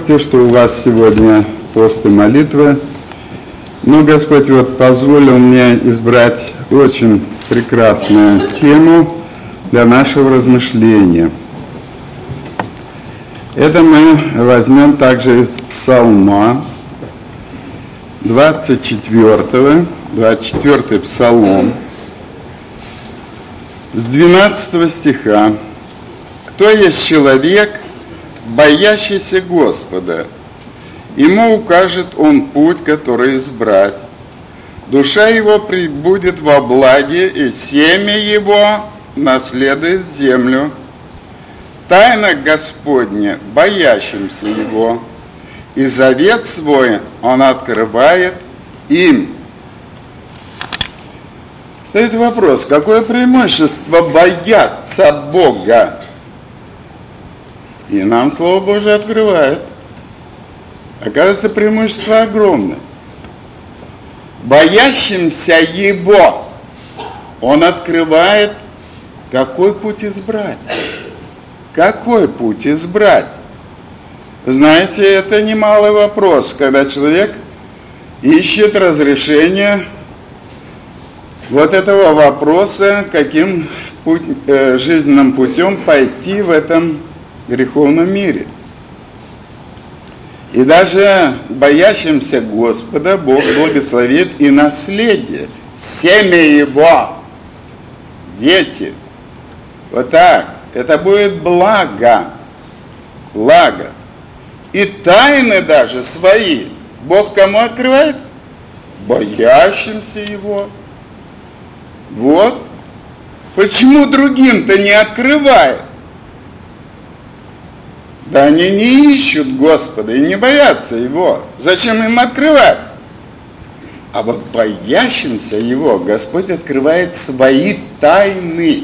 радости, что у вас сегодня пост и молитва. Но Господь вот позволил мне избрать очень прекрасную тему для нашего размышления. Это мы возьмем также из Псалма 24 Псалом, с 12 стиха. «Кто есть человек, боящийся Господа? Ему укажет Он путь, который избрать. Душа его пребудет во благе, и семя его наследует землю. Тайна Господня боящимся Его, и завет свой Он открывает им». Стоит вопрос, какое преимущество бояться Бога? И нам Слово Божие открывает. Оказывается, преимущество огромное. Боящимся Его Он открывает, какой путь избрать. Какой путь избрать? Знаете, это немалый вопрос, когда человек ищет разрешение вот этого вопроса, каким жизненным путем пойти в этом греховном мире. И даже боящимся Господа Бог благословит и наследие, семя Его, дети. Вот так. Это будет благо. Благо. И тайны даже свои Бог кому открывает? Боящимся Его. Вот. Почему другим-то не открывает? Да они не ищут Господа и не боятся Его. Зачем им открывать? А вот боящимся Его Господь открывает свои тайны.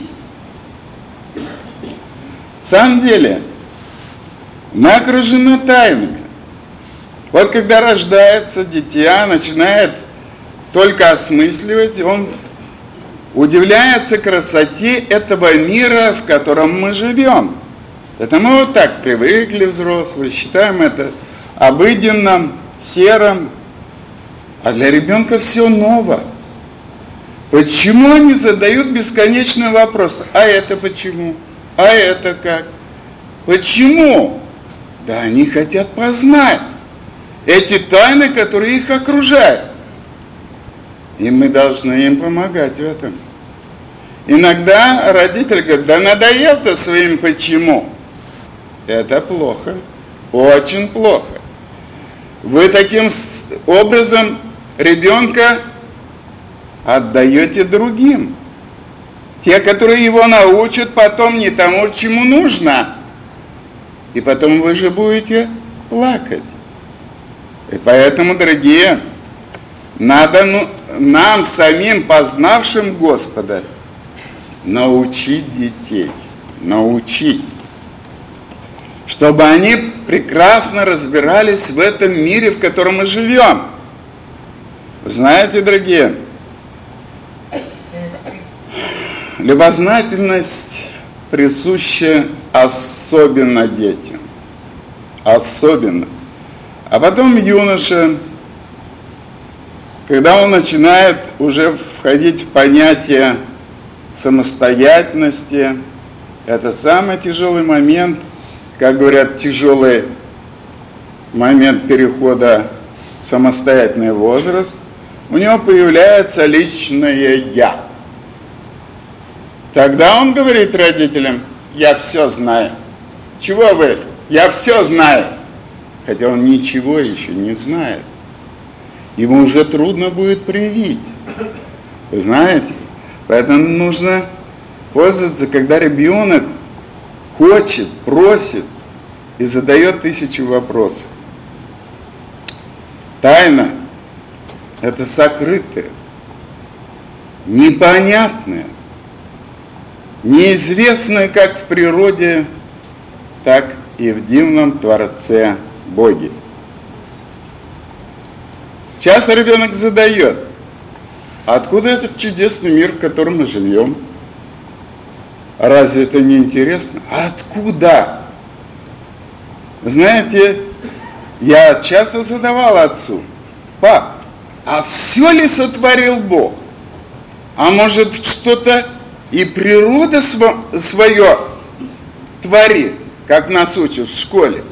В самом деле, мы окружены тайнами. Вот когда рождается дитя, начинает только осмысливать, он удивляется красоте этого мира, в котором мы живем. Это мы вот так привыкли, взрослые, считаем это обыденным, серым, а для ребенка все ново. Почему они задают бесконечные вопросы? А это почему? А это как? Почему? Да они хотят познать эти тайны, которые их окружают. И мы должны им помогать в этом. Иногда родитель говорит, да надоел ты своим почему. Это плохо, очень плохо. Вы таким образом ребенка отдаете другим. Те, которые его научат потом не тому, чему нужно. И потом вы же будете плакать. И поэтому, дорогие, надо нам самим, познавшим Господа, научить детей. Научить. Чтобы они прекрасно разбирались в этом мире, в котором мы живем. Знаете, дорогие, любознательность присуща особенно детям. Особенно. А потом юноша, когда он начинает уже входить в понятие самостоятельности, это самый тяжелый момент, как говорят, тяжелый момент перехода в самостоятельный возраст, у него появляется личное «я». Тогда он говорит родителям, я все знаю. Чего вы? Я все знаю. Хотя он ничего еще не знает. Ему уже трудно будет привить. Вы знаете? Поэтому нужно пользоваться, когда ребенок хочет, просит и задает 1000 вопросов. Тайна – это сокрытое, непонятное, неизвестное как в природе, так и в дивном Творце Боге. Часто ребенок задает, откуда этот чудесный мир, в котором мы живем? Разве это не интересно? Откуда? Знаете, Я часто задавал отцу: пап, а все ли сотворил Бог? А может, что-то и природа свое творит, как нас учат в школе?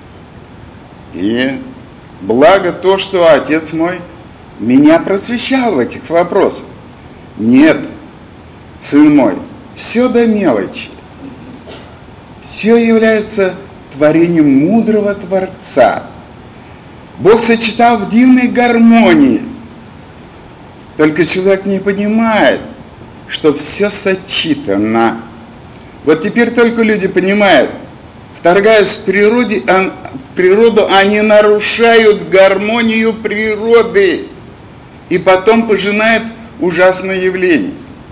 И благо то, что отец мой меня просвещал в этих вопросах. Нет, сын мой, все до мелочи. Все является творением мудрого Творца. Бог сочетал в дивной гармонии. Только человек не понимает, что все сочетано. Вот теперь только люди понимают, вторгаясь в природу, они нарушают гармонию природы и потом пожинают ужасное явление.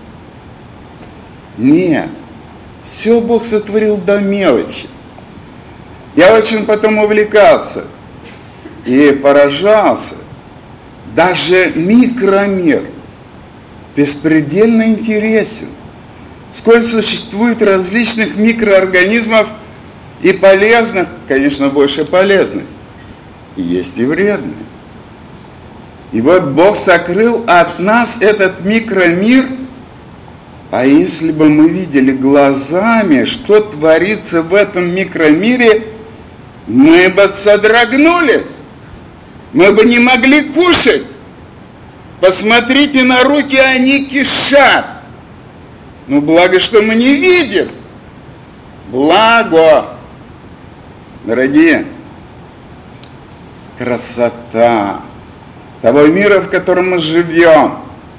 Нет, все Бог сотворил до мелочи. Я очень потом увлекался и поражался. Даже микромир беспредельно интересен. Сколько существует различных микроорганизмов и полезных, конечно, больше полезных, и есть и вредных. И вот Бог сокрыл от нас этот микромир, а если бы мы видели глазами, что творится в этом микромире, мы бы содрогнулись. Мы бы не могли кушать. Посмотрите на руки, они кишат. Ну, благо, что мы не видим. Благо. Дорогие, красота того мира, в котором мы живем.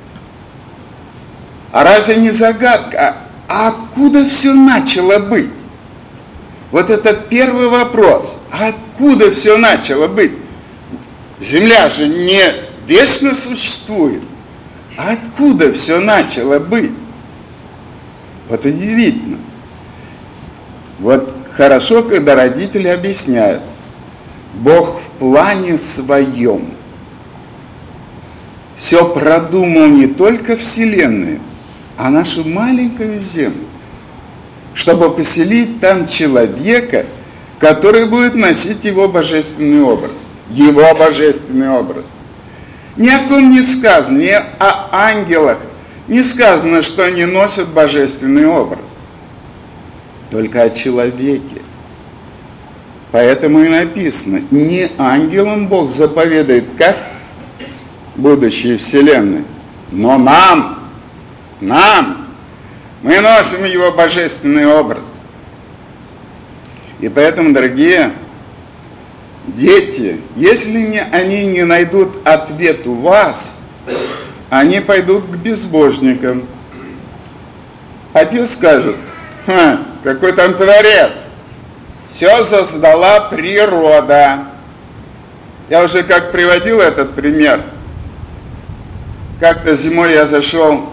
А разве не загадка? А откуда все начало быть? Вот это первый вопрос. Откуда все начало быть? Земля же не вечно существует. А откуда все начало быть? Вот удивительно. Вот хорошо, когда родители объясняют. Бог в плане своем все продумал не только Вселенную, а нашу маленькую Землю, чтобы поселить там человека, который будет носить его божественный образ. Его божественный образ. Ни о ком не сказано, ни о ангелах не сказано, что они носят божественный образ. Только о человеке. Поэтому и написано, не ангелам Бог заповедует, как будущее Вселенной, но нам, мы носим его божественный образ. И поэтому, дорогие дети, если они не найдут ответ у вас, они пойдут к безбожникам. Отец скажет: какой там творец, все создала природа. Я уже как приводил этот пример. Как-то зимой я зашел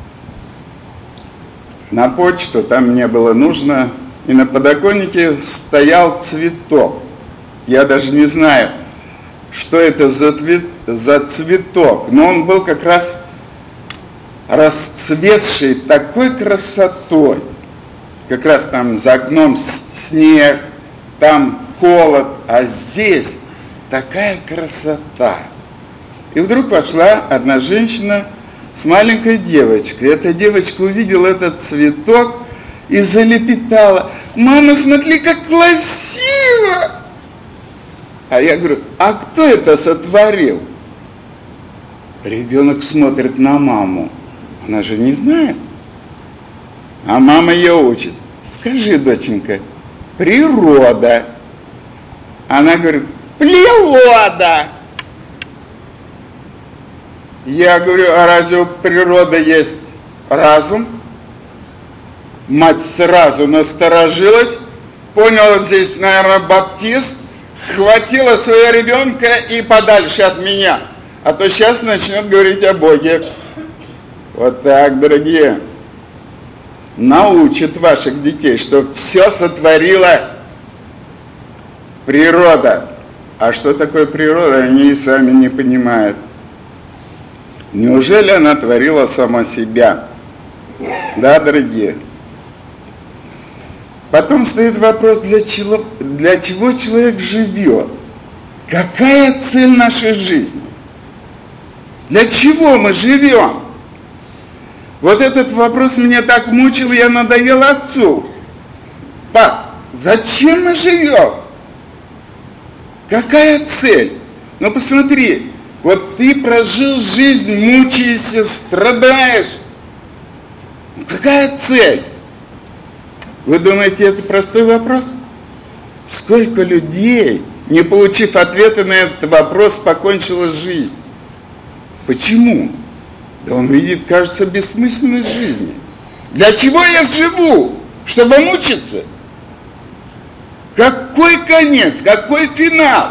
на почту, там мне было нужно, и на подоконнике стоял цветок. Я даже не знаю, что это за цветок, но он был как раз расцветший такой красотой. Как раз там за окном снег, там холод, а здесь такая красота. И вдруг пошла одна женщина с маленькой девочкой. Эта девочка увидела этот цветок и залепетала: «Мама, смотри, как красиво!» А я говорю: «А кто это сотворил?» Ребенок смотрит на маму. Она же не знает. А мама ее учит: «Скажи, доченька, природа». Она говорит: «Природа». Я говорю: «А разве у природы есть разум?» Мать сразу насторожилась, поняла, здесь, наверное, баптист, схватила своего ребенка и подальше от меня, а то сейчас начнет говорить о Боге. Вот так, дорогие, научат ваших детей, что все сотворила природа. А что такое природа, они и сами не понимают. Неужели она творила сама себя? Да, дорогие? Потом стоит вопрос, для чего человек живет. Какая цель нашей жизни? Для чего мы живем? Вот этот вопрос меня так мучил, я надоел отцу. Пап, зачем мы живем? Какая цель? Ну посмотри, вот ты прожил жизнь, мучаешься, страдаешь. Какая цель? Вы думаете, это простой вопрос? Сколько людей, не получив ответа на этот вопрос, покончило жизнь? Почему? Да он видит, кажется, бессмысленность жизни. Для чего я живу? Чтобы мучиться? Какой конец? Какой финал?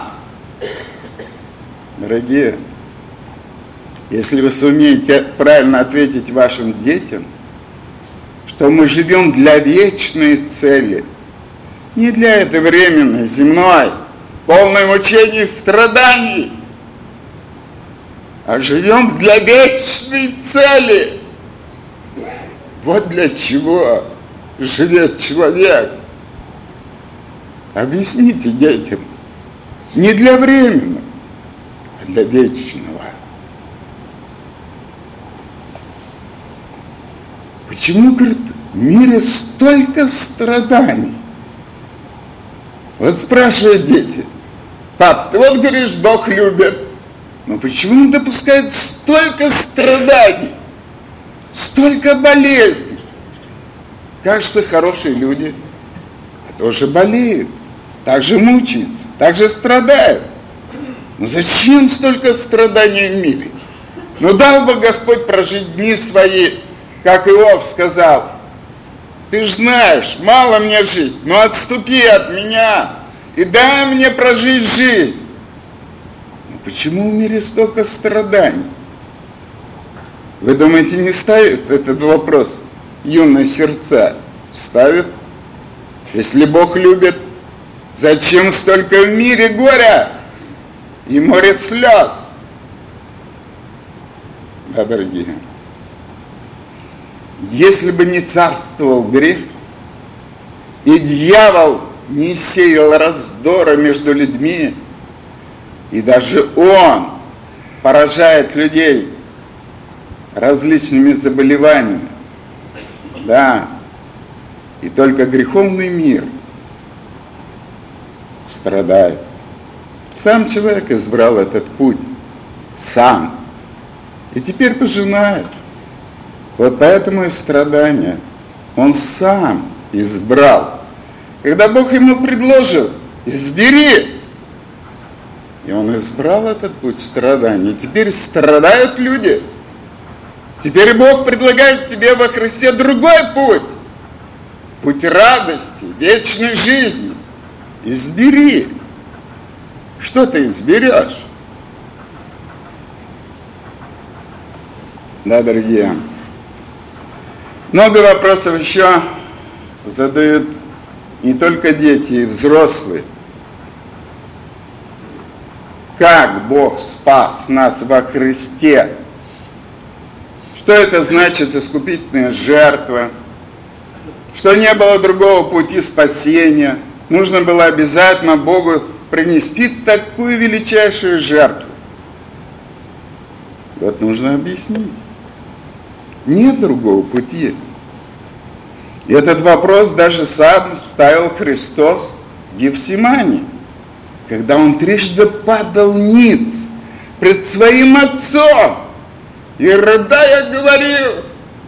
Дорогие, если вы сумеете правильно ответить вашим детям, что мы живем для вечной цели, не для этой временной, земной, полной мучений и страданий, а живем для вечной цели. Вот для чего живет человек. Объясните детям, не для временного, а для вечного. Почему, говорит, в мире столько страданий? Вот спрашивают дети: пап, ты вот говоришь, Бог любит, но почему Он допускает столько страданий, столько болезней? Кажется, хорошие люди тоже болеют, также мучаются, также страдают. Но зачем столько страданий в мире? Ну дал бы Господь прожить дни свои, как Иов сказал: ты ж знаешь, мало мне жить, но отступи от меня и дай мне прожить жизнь. Но почему в мире столько страданий? Вы думаете, не ставит этот вопрос юные сердца? Ставят. Если Бог любит, зачем столько в мире горя и море слез? Да, дорогие, если бы не царствовал грех, и дьявол не сеял раздора между людьми, и даже он поражает людей различными заболеваниями, да, и только греховный мир страдает. Сам человек избрал этот путь, сам, и теперь пожинает. Вот поэтому и страдания он сам избрал. Когда Бог ему предложил: избери, и он избрал этот путь страданий. И теперь страдают люди. Теперь Бог предлагает тебе во Христе другой путь. Путь радости, вечной жизни. Избери. Что ты изберешь? Да, дорогие, много вопросов еще задают не только дети, и взрослые. Как Бог спас нас во Христе? Что это значит искупительная жертва? Что не было другого пути спасения? Нужно было обязательно Богу принести такую величайшую жертву. Вот нужно объяснить. Нет другого пути. И этот вопрос даже сам ставил Христос в Гефсимании, когда Он трижды падал ниц пред своим Отцом и, рыдая, говорил: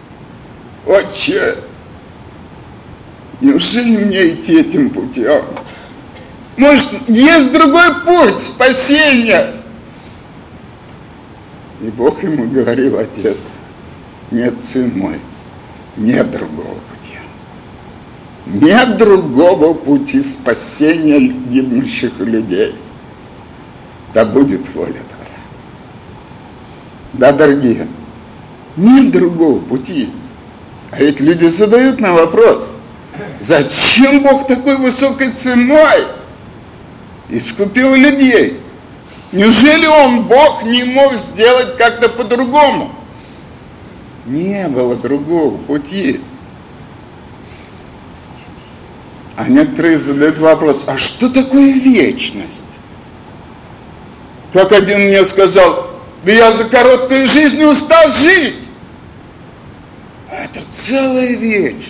Отче, неужели мне идти этим путем? Может, есть другой путь спасения? И Бог ему говорил: Отец, нет, сын мой, нет другого пути. Нет другого пути спасения гибнущих людей. Да будет воля Твоя. Да, дорогие, нет другого пути. А ведь люди задают нам вопрос: зачем Бог такой высокой ценой искупил людей? Неужели Он, Бог, не мог сделать как-то по-другому? Не было другого пути. А некоторые задают вопрос: а что такое вечность? Как один мне сказал: да я за короткую жизнь устал жить. Это целая вечность.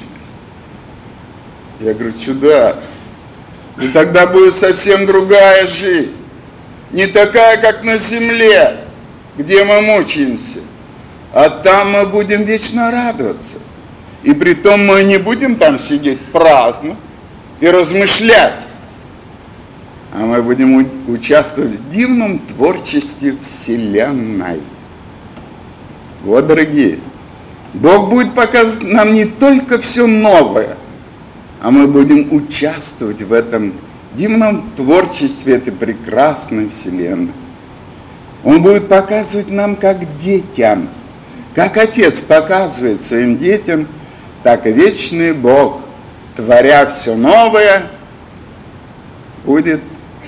Я говорю: чудак, и тогда будет совсем другая жизнь. Не такая, как на земле, где мы мучаемся. А там мы будем вечно радоваться. И притом мы не будем там сидеть праздно и размышлять, а мы будем участвовать в дивном творчестве Вселенной. Вот, дорогие, Бог будет показывать нам не только все новое, а мы будем участвовать в этом дивном творчестве этой прекрасной Вселенной. Он будет показывать нам как детям, как Отец показывает своим детям, так и вечный Бог, творя все новое, будет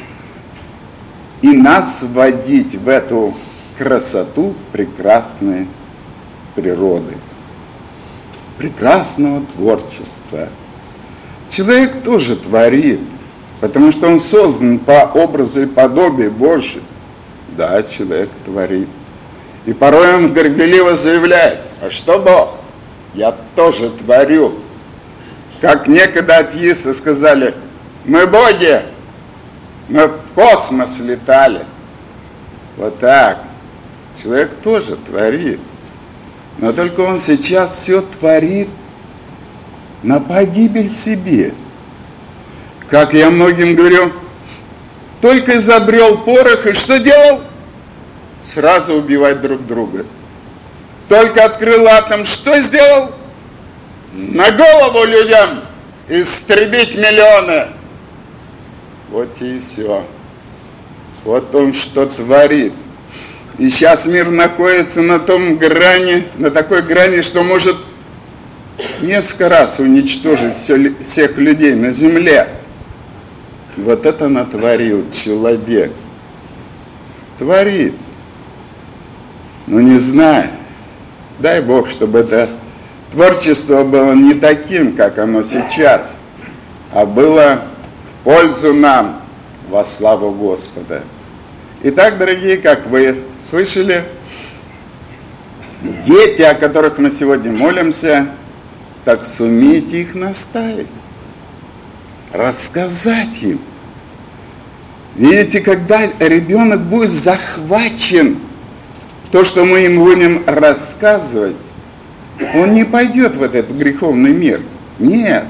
и нас вводить в эту красоту прекрасной природы, прекрасного творчества. Человек тоже творит, потому что он создан по образу и подобию Божию. Да, человек творит. И порой он горделиво заявляет: а что Бог? Я тоже творю. Как некогда атеисты сказали: мы боги, мы в космос летали. Вот так. Человек тоже творит. Но только он сейчас все творит на погибель себе. Как я многим говорю, только изобрел порох, и что делал? Сразу убивать друг друга. Только открыл атом, что сделал? На голову людям истребить миллионы. Вот и все. Вот он что творит. И сейчас мир находится на том грани, на такой грани, что может несколько раз уничтожить всех людей на земле. Вот это натворил человек. Творит. Но не знаю. Дай Бог, чтобы это творчество было не таким, как оно сейчас, а было в пользу нам, во славу Господа. Итак, дорогие, как вы слышали, дети, о которых мы сегодня молимся, так сумейте их наставить, рассказать им. Видите, когда ребенок будет захвачен, то, что мы им будем рассказывать, он не пойдет в этот греховный мир. Нет.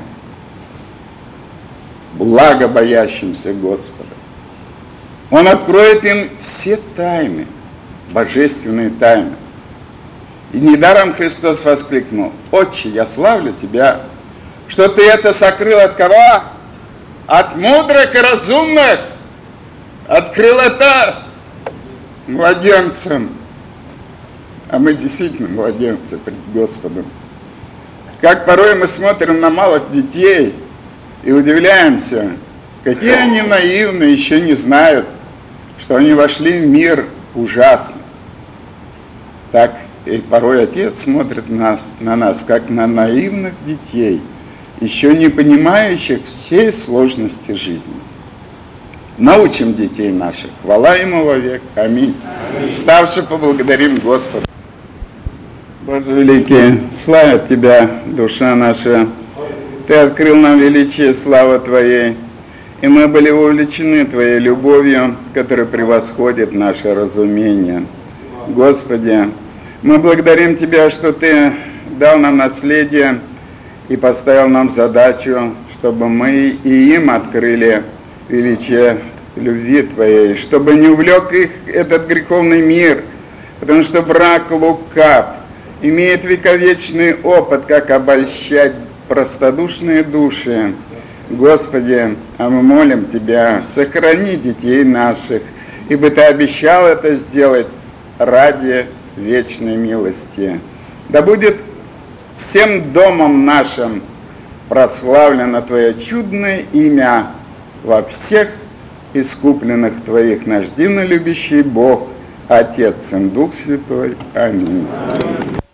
Благо боящимся Господа. Он откроет им все тайны, божественные тайны. И недаром Христос воскликнул: «Отче, я славлю Тебя, что Ты это сокрыл от кого? От мудрых и разумных. Открыл это младенцам». А мы действительно младенцы пред Господом. Как порой мы смотрим на малых детей и удивляемся, какие они наивные, еще не знают, что они вошли в мир ужасный. Так и порой Отец смотрит на нас, как на наивных детей, еще не понимающих всей сложности жизни. Научим детей наших. Хвала Ему вовек. Аминь. Вставши, поблагодарим Господа. Боже великий, славит Тебя, душа наша. Ты открыл нам величие славы Твоей, и мы были увлечены Твоей любовью, которая превосходит наше разумение. Господи, мы благодарим Тебя, что Ты дал нам наследие и поставил нам задачу, чтобы мы и им открыли величие любви Твоей, чтобы не увлек их этот греховный мир, потому что враг лукав, имеет вековечный опыт, как обольщать простодушные души. Господи, а мы молим Тебя, сохрани детей наших, ибо Ты обещал это сделать ради вечной милости. Да будет всем домом нашим прославлено Твое чудное имя во всех искупленных Твоих, наш дивно любящий Бог, Отец и Дух Святой. Аминь.